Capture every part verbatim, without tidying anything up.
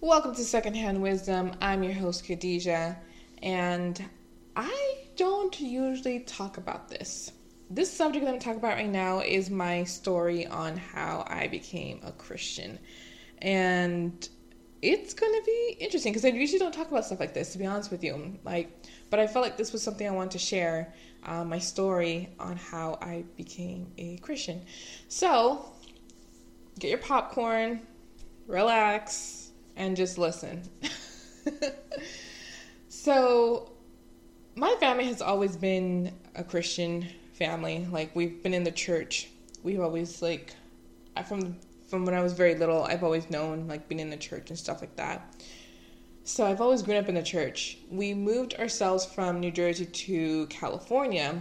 Welcome to Secondhand Wisdom. I'm your host, Khadijah, and I don't usually talk about this. This subject that I'm talking about right now is my story on how I became a Christian. And it's going to be interesting because I usually don't talk about stuff like this, to be honest with you. Like, but I felt like this was something I wanted to share, uh, my story on how I became a Christian. So, get your popcorn, relax, and just listen. So, my family has always been a Christian family. Like, we've been in the church. We've always, like, I, from from when I was very little, I've always known, like, being in the church and stuff like that. So, I've always grown up in the church. We moved ourselves from New Jersey to California,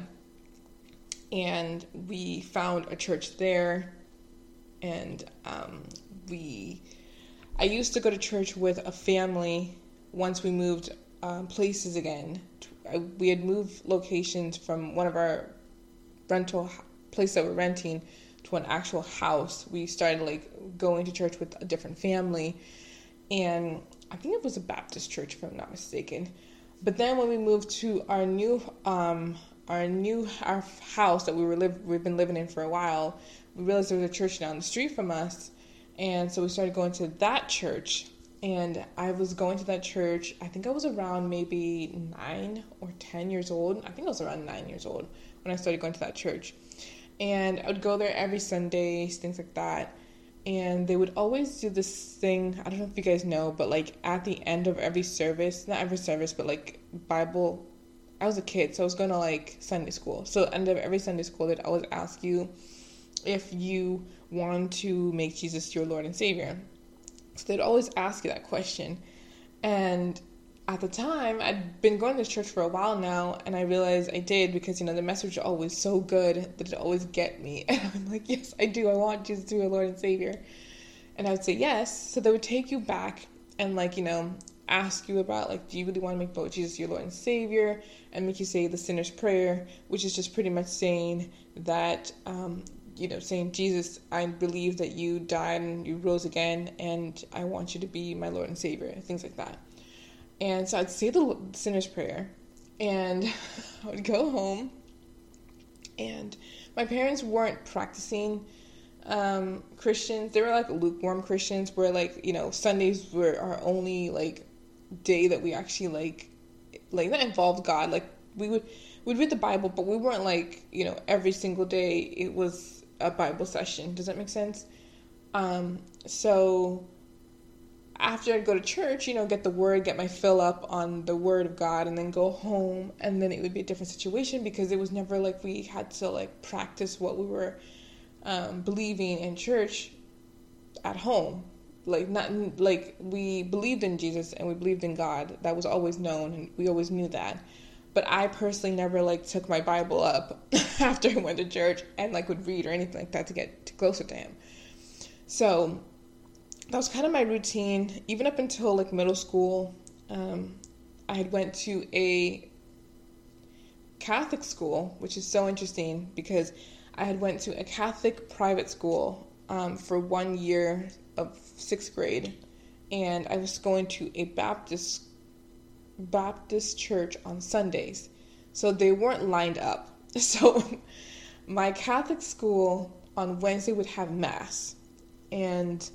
and we found a church there, and um, we... I used to go to church with a family once we moved um, places again. We had moved locations from one of our rental place that we're renting to an actual house. We started like going to church with a different family, and I think it was a Baptist church if I'm not mistaken. But then when we moved to our new um, our new our house that we were live we've been living in for a while, we realized there was a church down the street from us. And so we started going to that church, and I was going to that church, I think I was around maybe nine or ten years old. I think I was around nine years old when I started going to that church. And I would go there every Sunday, things like that. And they would always do this thing, I don't know if you guys know, but like at the end of every service, not every service, but like Bible, I was a kid, so I was going to like Sunday school. So at the end of every Sunday school, they'd always ask you if you want to make Jesus your Lord and Savior. So they'd always ask you that question. And at the time, I'd been going to church for a while now, and I realized I did because, you know, the message was always so good that it always get me. And I'm like, yes, I do. I want Jesus to be my Lord and Savior. And I would say yes. So they would take you back and, like, you know, ask you about, like, do you really want to make Jesus your Lord and Savior? And make you say the sinner's prayer, which is just pretty much saying that, um, you know, saying, Jesus, I believe that you died and you rose again, and I want you to be my Lord and Savior, things like that. And so I'd say the sinner's prayer, and I would go home, and my parents weren't practicing um, Christians. They were like lukewarm Christians, where, like, you know, Sundays were our only, like, day that we actually, like, like, that involved God. Like, we would, we'd read the Bible, but we weren't, like, you know, every single day it was a Bible session. Does that make sense? Um, so after I'd go to church, you know, get the word, get my fill up on the word of God, and then go home, and then it would be a different situation because it was never like we had to like practice what we were um, believing in church at home. Like not like we believed in Jesus and we believed in God. That was always known, and we always knew that. But I personally never, like, took my Bible up after I went to church and, like, would read or anything like that to get closer to him. So that was kind of my routine, even up until, like, middle school. Um, I had went to a Catholic school, which is so interesting because I had went to a Catholic private school um, for one year of sixth grade, and I was going to a Baptist school. Baptist church on Sundays, so they weren't lined up. So my Catholic school on Wednesday would have mass, and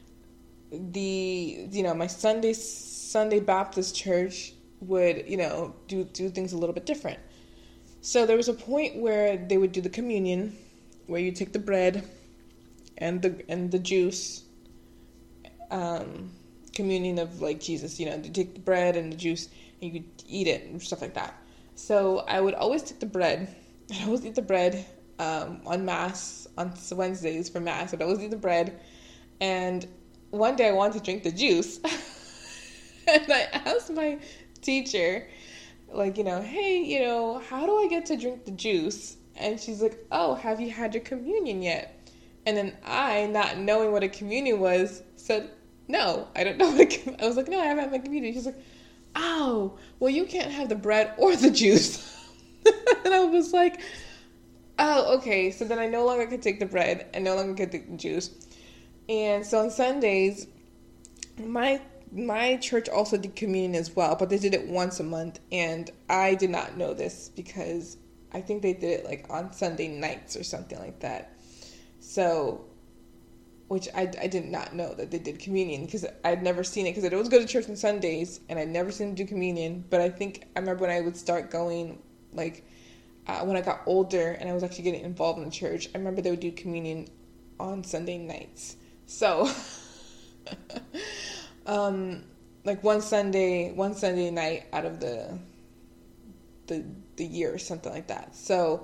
the you know my Sunday Sunday Baptist church would you know do do things a little bit different. So there was a point where they would do the communion, where you take the bread and the and the juice. Um, communion of like Jesus, you know, you take the bread and the juice and you could eat it and stuff like that. So I would always take the bread. I'd always eat the bread um, on mass, on Wednesdays for mass. I'd always eat the bread. And one day I wanted to drink the juice. And I asked my teacher, like, you know, hey, you know, how do I get to drink the juice? And she's like, oh, have you had your communion yet? And then I, not knowing what a communion was, said, no, I don't know what a, I was like, no, I haven't had my communion. She's like, oh, well, you can't have the bread or the juice. And I was like, oh, okay. So then I no longer could take the bread and no longer could take the juice. And so on Sundays, my my church also did communion as well, but they did it once a month, and I did not know this because I think they did it like on Sunday nights or something like that. So, which I, I did not know that they did communion because I'd never seen it because I'd always go to church on Sundays and I'd never seen them do communion. But I think I remember when I would start going, like uh, when I got older and I was actually getting involved in the church, I remember they would do communion on Sunday nights. So, um, like one Sunday, one Sunday night out of the the the year or something like that. So.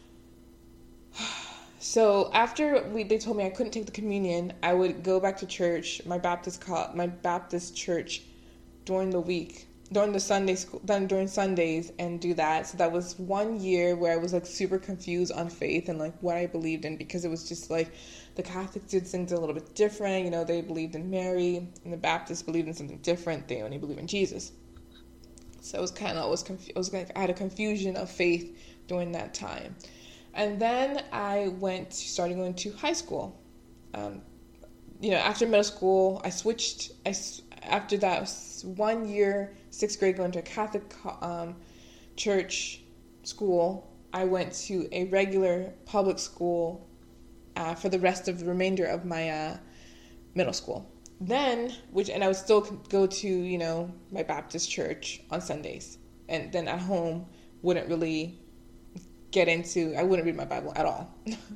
So after we, they told me I couldn't take the communion, I would go back to church, my Baptist co- my Baptist church, during the week, during the Sunday school, then during Sundays, and do that. So that was one year where I was like super confused on faith and like what I believed in, because it was just like the Catholics did things a little bit different. You know, they believed in Mary, and the Baptists believed in something different. They only believe in Jesus. So it was kind of always confused. I was like I had a confusion of faith during that time. And then I went, started going to high school. Um, you know, after middle school, I switched. I, after that one year, sixth grade, going to a Catholic um, church school, I went to a regular public school uh, for the rest of the remainder of my uh, middle school. Then, which and I would still go to, you know, my Baptist church on Sundays. And then at home, wouldn't really get into, I wouldn't read my Bible at all.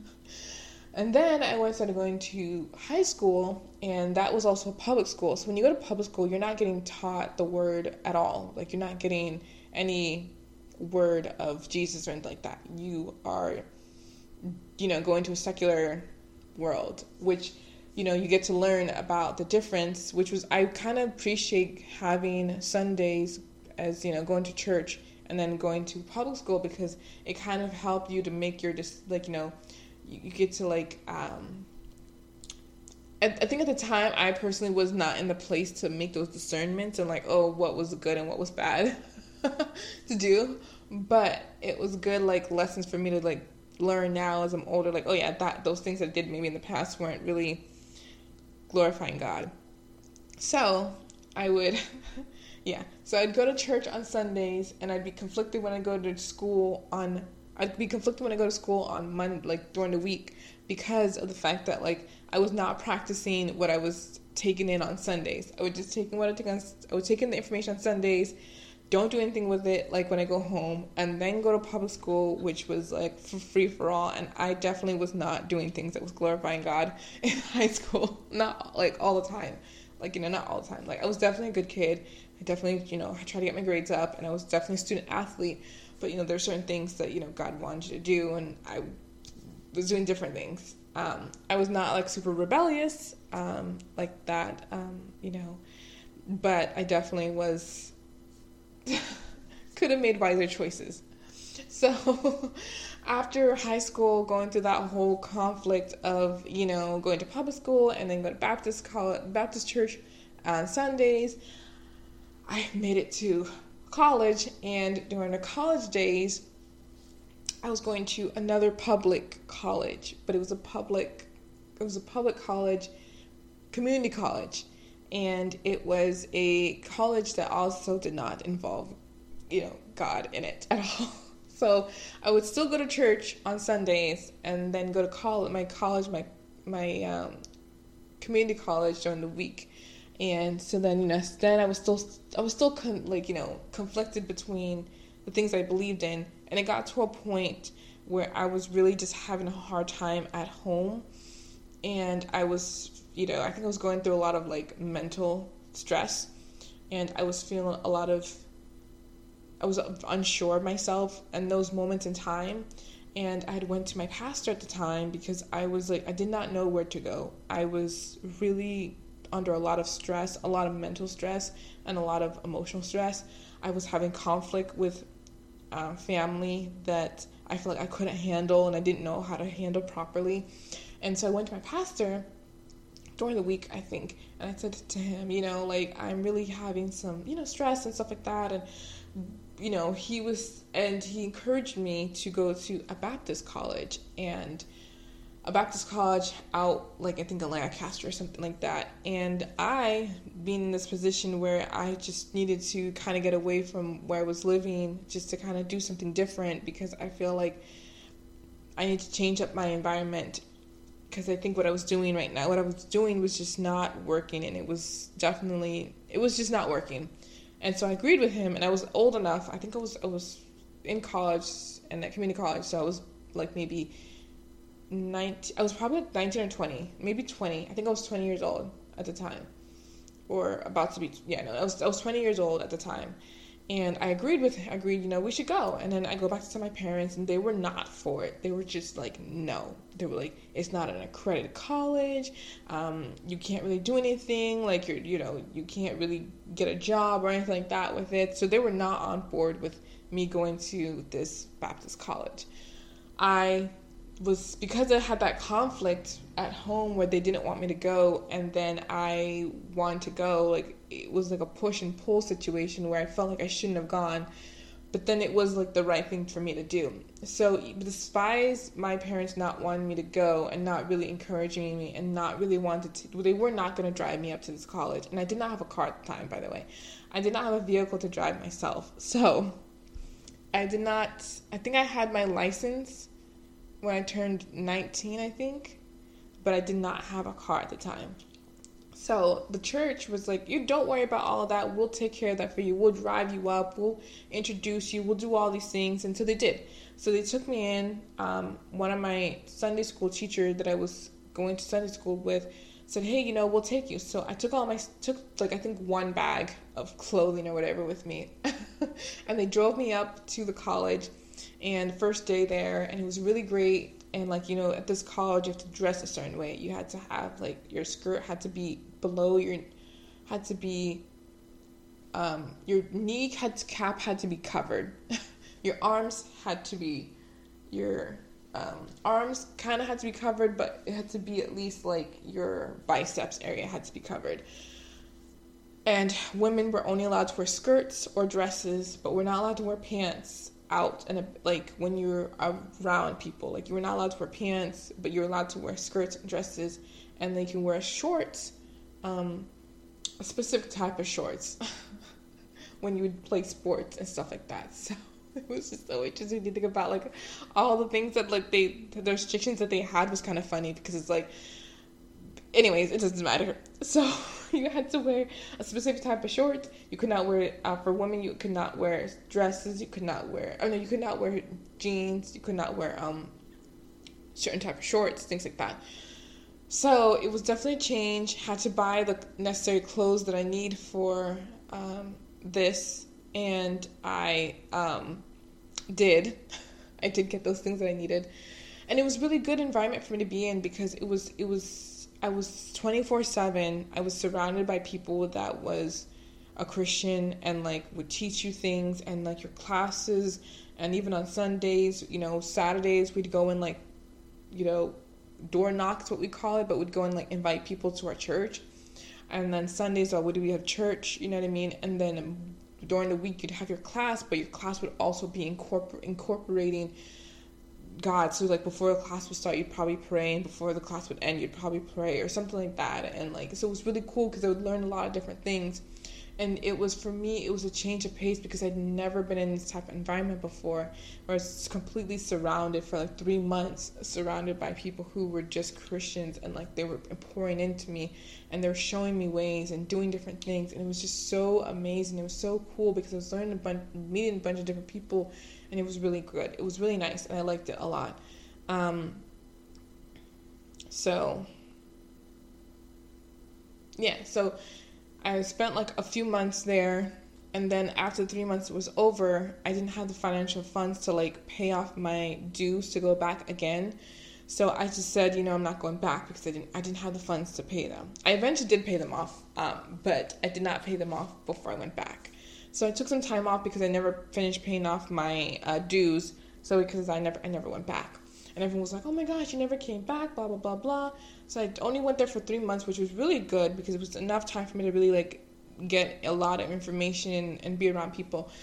And then I went started going to high school, and that was also a public school. So when you go to public school, you're not getting taught the word at all. Like, you're not getting any word of Jesus or anything like that. You are, you know, going to a secular world, which, you know, you get to learn about the difference, which was, I kind of appreciate having Sundays as, you know, going to church and then going to public school, because it kind of helped you to make your, just like, you know, you, you get to like, um, I, I think at the time I personally was not in the place to make those discernments and like, oh, what was good and what was bad to do. But it was good, like, lessons for me to like learn now as I'm older, like, oh yeah, that those things I did maybe in the past weren't really glorifying God. So I would... Yeah, so I'd go to church on Sundays, and I'd be conflicted when I go to school on, I'd be conflicted when I go to school on Monday, like during the week, because of the fact that like I was not practicing what I was taking in on Sundays. I would just take in what I take on, I would take in the information on Sundays, don't do anything with it like when I go home, and then go to public school, which was like for free for all. And I definitely was not doing things that was glorifying God in high school, not like all the time. Like, you know, not all the time. Like, I was definitely a good kid. I definitely, you know, I tried to get my grades up, and I was definitely a student athlete. But, you know, there's certain things that, you know, God wanted you to do, and I was doing different things. Um, I was not, like, super rebellious um, like that, um, you know. But I definitely was, could have made wiser choices. So after high school, going through that whole conflict of, you know, going to public school and then go to Baptist college, Baptist church on Sundays, I made it to college. And during the college days, I was going to another public college, but it was a public, it was a public college, community college. And it was a college that also did not involve, you know, God in it at all. So I would still go to church on Sundays and then go to college, my college, my my um, community college during the week. And so then, you know, then I was still, I was still con- like, you know, conflicted between the things I believed in. And it got to a point where I was really just having a hard time at home. And I was, you know, I think I was going through a lot of like mental stress, and I was feeling a lot of, I was unsure of myself in those moments in time. And I had went to my pastor at the time because I was like, I did not know where to go. I was really under a lot of stress, a lot of mental stress, and a lot of emotional stress. I was having conflict with uh, family that I feel like I couldn't handle, and I didn't know how to handle properly. And so I went to my pastor during the week, I think, and I said to him, you know, like, I'm really having some, you know, stress and stuff like that. And you know, he was, and he encouraged me to go to a Baptist college. And a Baptist college out, like I think in Lancaster or something like that. And I, being in this position where I just needed to kind of get away from where I was living, just to kind of do something different, because I feel like I need to change up my environment, because I think what I was doing right now, what I was doing was just not working, and it was definitely, it was just not working. And so I agreed with him, and I was old enough. I think I was I was in college and at community college, so I was like maybe nineteen. I was probably like nineteen or twenty, maybe twenty. I think I was twenty years old at the time, or about to be. Yeah, no, I was I was twenty years old at the time, and I agreed with agreed. You know, we should go. And then I go back to tell my parents, and they were not for it. They were just like, no. They were like, it's not an accredited college. Um, you can't really do anything. Like you're, you know, you can't really get a job or anything like that with it. So they were not on board with me going to this Baptist college. I was, because I had that conflict at home where they didn't want me to go, and then I wanted to go. Like it was like a push and pull situation where I felt like I shouldn't have gone, but then it was like the right thing for me to do. So despite my parents not wanting me to go and not really encouraging me and not really wanted to, they were not going to drive me up to this college. And I did not have a car at the time, by the way. I did not have a vehicle to drive myself. So I did not, I think I had my license when I turned nineteen, I think, but I did not have a car at the time. So the church was like, you don't worry about all of that. We'll take care of that for you. We'll drive you up. We'll introduce you. We'll do all these things. And so they did. So they took me in. Um, one of my Sunday school teachers that I was going to Sunday school with said, hey, you know, we'll take you. So I took all my, took like, I think one bag of clothing or whatever with me. And they drove me up to the college, and first day there, and it was really great. And like, you know, at this college, you have to dress a certain way. You had to have like, your skirt had to be below your, had to be, um, your knee had to, cap had to be covered. Your arms had to be, your um, arms kind of had to be covered, but it had to be at least like your biceps area had to be covered. And women were only allowed to wear skirts or dresses, but we're not allowed to wear pants out, and like when you're around people. Like you were not allowed to wear pants, but you're allowed to wear skirts and dresses, and then you can wear shorts, um, a specific type of shorts when you would play sports and stuff like that. So it was just so interesting to think about, like all the things that like they the restrictions that they had was kind of funny, because it's like, anyways, it doesn't matter. So you had to wear a specific type of shorts. You could not wear, uh, for women, you could not wear dresses. You could not wear, oh no, you could not wear jeans. You could not wear um certain type of shorts, things like that. So it was definitely a change. Had to buy the necessary clothes that I need for um, this, and I um, did. I did get those things that I needed, and it was really good environment for me to be in, because it was it was. I was twenty-four seven. I was surrounded by people that was a Christian and like would teach you things, and like your classes, and even on Sundays, you know, Saturdays we'd go and like, you know, door knocks, what we call it, but we'd go and like invite people to our church. And then Sundays, oh, would we have church? You know what I mean? And then during the week you'd have your class, but your class would also be incorpor- incorporating God. So like before the class would start, you'd probably pray, and before the class would end, you'd probably pray or something like that. And like, so it was really cool because I would learn a lot of different things. And it was, for me, it was a change of pace, because I'd never been in this type of environment before, where I was completely surrounded for like three months, surrounded by people who were just Christians, and like they were pouring into me, and they were showing me ways and doing different things. And it was just so amazing. It was so cool, because I was learning a bunch, meeting a bunch of different people, and it was really good. It was really nice, and I liked it a lot. Um, so, yeah, so I spent like a few months there, and then after three months was over, I didn't have the financial funds to like pay off my dues to go back again. So I just said, you know, I'm not going back, because I didn't I didn't have the funds to pay them. I eventually did pay them off, um, but I did not pay them off before I went back. So I took some time off because I never finished paying off my uh, dues. So because I never I never went back. And everyone was like, oh my gosh, you never came back, blah, blah, blah, blah. So I only went there for three months, which was really good, because it was enough time for me to really, like, get a lot of information and, and be around people.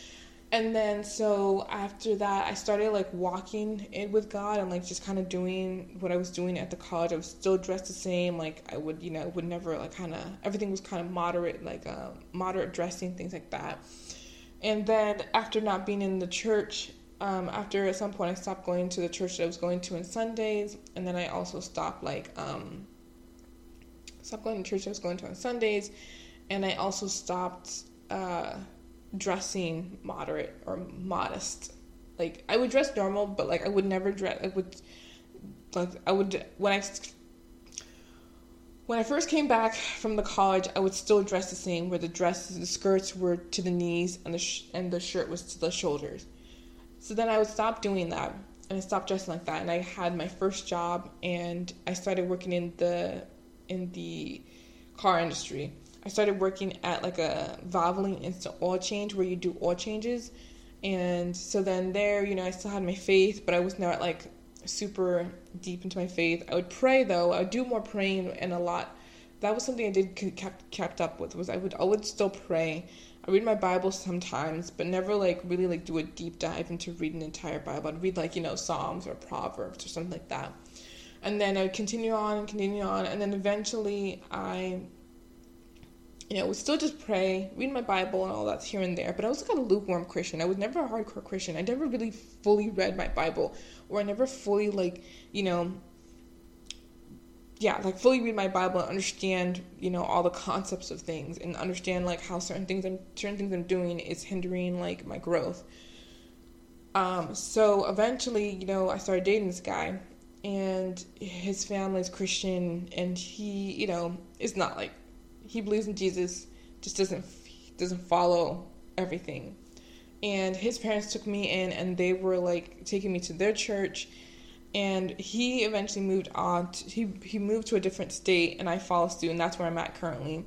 And then so after that, I started like walking in with God and like just kind of doing what I was doing at the college. I was still dressed the same. Like I would, you know, would never like kind of, everything was kind of moderate, like uh, moderate dressing, things like that. And then after not being in the church, um, after at some point I stopped going to the church that I was going to on Sundays. And then I also stopped like, um, stopped going to church I was going to on Sundays. And I also stopped, uh, dressing moderate or modest. Like I would dress normal, but like I would never dress. I would like I would when I when I first came back from the college, I would still dress the same, where the dresses, the skirts were to the knees and the sh- and the shirt was to the shoulders. So then I would stop doing that and I stopped dressing like that. And I had my first job and I started working in the in the car industry. I started working at like a Valvoline instant oil change where you do oil changes. And so then there, you know, I still had my faith, but I was not like super deep into my faith. I would pray though. I would do more praying and a lot. That was something I did kept kept up with was I would I would still pray. I read my Bible sometimes, but never like really like do a deep dive into reading the entire Bible. I'd read like, you know, Psalms or Proverbs or something like that. And then I'd continue on and continue on. And then eventually I You know, I would still just pray, read my Bible and all that here and there, but I was kind of lukewarm Christian. I was never a hardcore Christian. I never really fully read my Bible, or I never fully, like, you know, yeah, like fully read my Bible and understand, you know, all the concepts of things and understand, like, how certain things I'm, certain things I'm doing is hindering, like, my growth. Um, so eventually, you know, I started dating this guy, and his family's Christian, and he, you know, is not, like, he believes in Jesus, just doesn't doesn't follow everything. And his parents took me in, and they were like taking me to their church. And he eventually moved on. To, he he moved to a different state, and I followed suit, and that's where I'm at currently.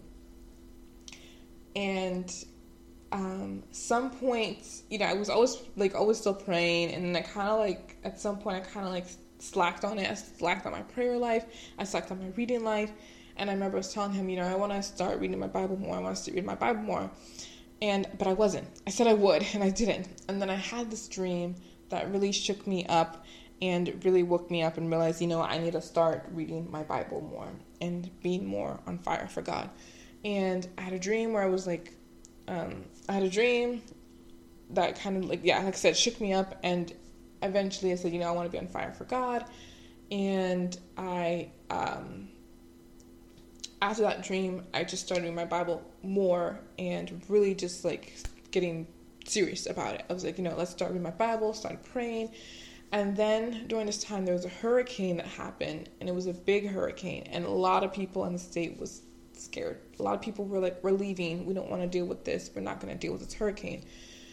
And um, some points, you know, I was always like always still praying, and then I kind of like at some point I kind of like slacked on it. I slacked on my prayer life. I slacked on my reading life. And I remember I was telling him, you know, I want to start reading my Bible more. I want to read my Bible more. And, but I wasn't. I said I would, and I didn't. And then I had this dream that really shook me up and really woke me up and realized, you know, I need to start reading my Bible more and being more on fire for God. And I had a dream where I was like, um, I had a dream that kind of like, yeah, like I said, shook me up. And eventually I said, you know, I want to be on fire for God. And I, um... after that dream, I just started reading my Bible more and really just like getting serious about it. I was like, you know, let's start reading my Bible, started praying. And then during this time, there was a hurricane that happened, and it was a big hurricane. And a lot of people in the state was scared. A lot of people were like, we're leaving. We don't want to deal with this. We're not going to deal with this hurricane.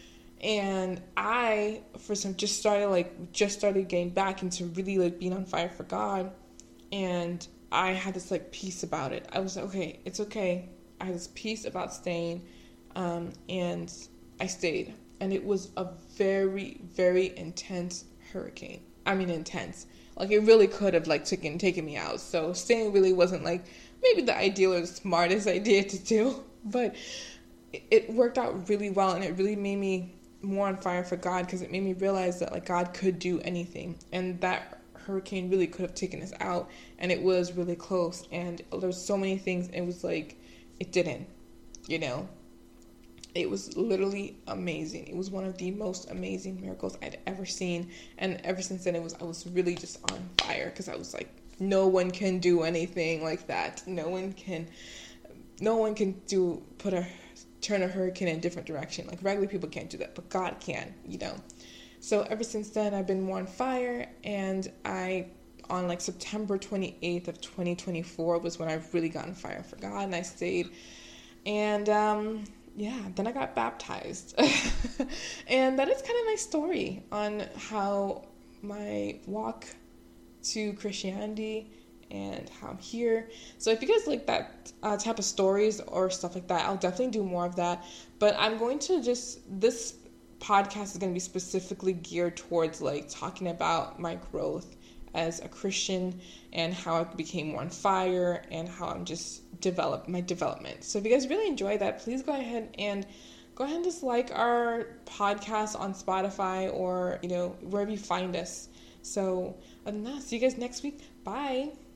And I, for some, just started like, just started getting back into really like being on fire for God. And I had this like peace about it. I was like, okay, it's okay. I had this peace about staying, um, and I stayed. And it was a very, very intense hurricane. I mean, intense. Like it really could have like taken taken me out. So staying really wasn't like maybe the ideal or the smartest idea to do, but it, it worked out really well, and it really made me more on fire for God, because it made me realize that like God could do anything, and that hurricane really could have taken us out, and it was really close, and there was so many things, it was like it didn't, you know. It was literally amazing. It was one of the most amazing miracles I'd ever seen, and ever since then it was I was really just on fire, because I was like, no one can do anything like that. No one can no one can do put a turn a hurricane in a different direction. Like regular people can't do that, but God can, you know. So ever since then, I've been more on fire, and I, on like September twenty-eighth of twenty twenty-four was when I really got on fire for God, and I stayed, and um, yeah, then I got baptized, and that is kind of my story on how my walk to Christianity and how I'm here. So if you guys like that uh, type of stories or stuff like that, I'll definitely do more of that. But I'm going to just this. podcast is going to be specifically geared towards like talking about my growth as a Christian and how I became more on fire and how I'm just developed my development. So if you guys really enjoy that, please go ahead and go ahead and just like our podcast on Spotify or, you know, wherever you find us. So, other than that, see you guys next week. Bye.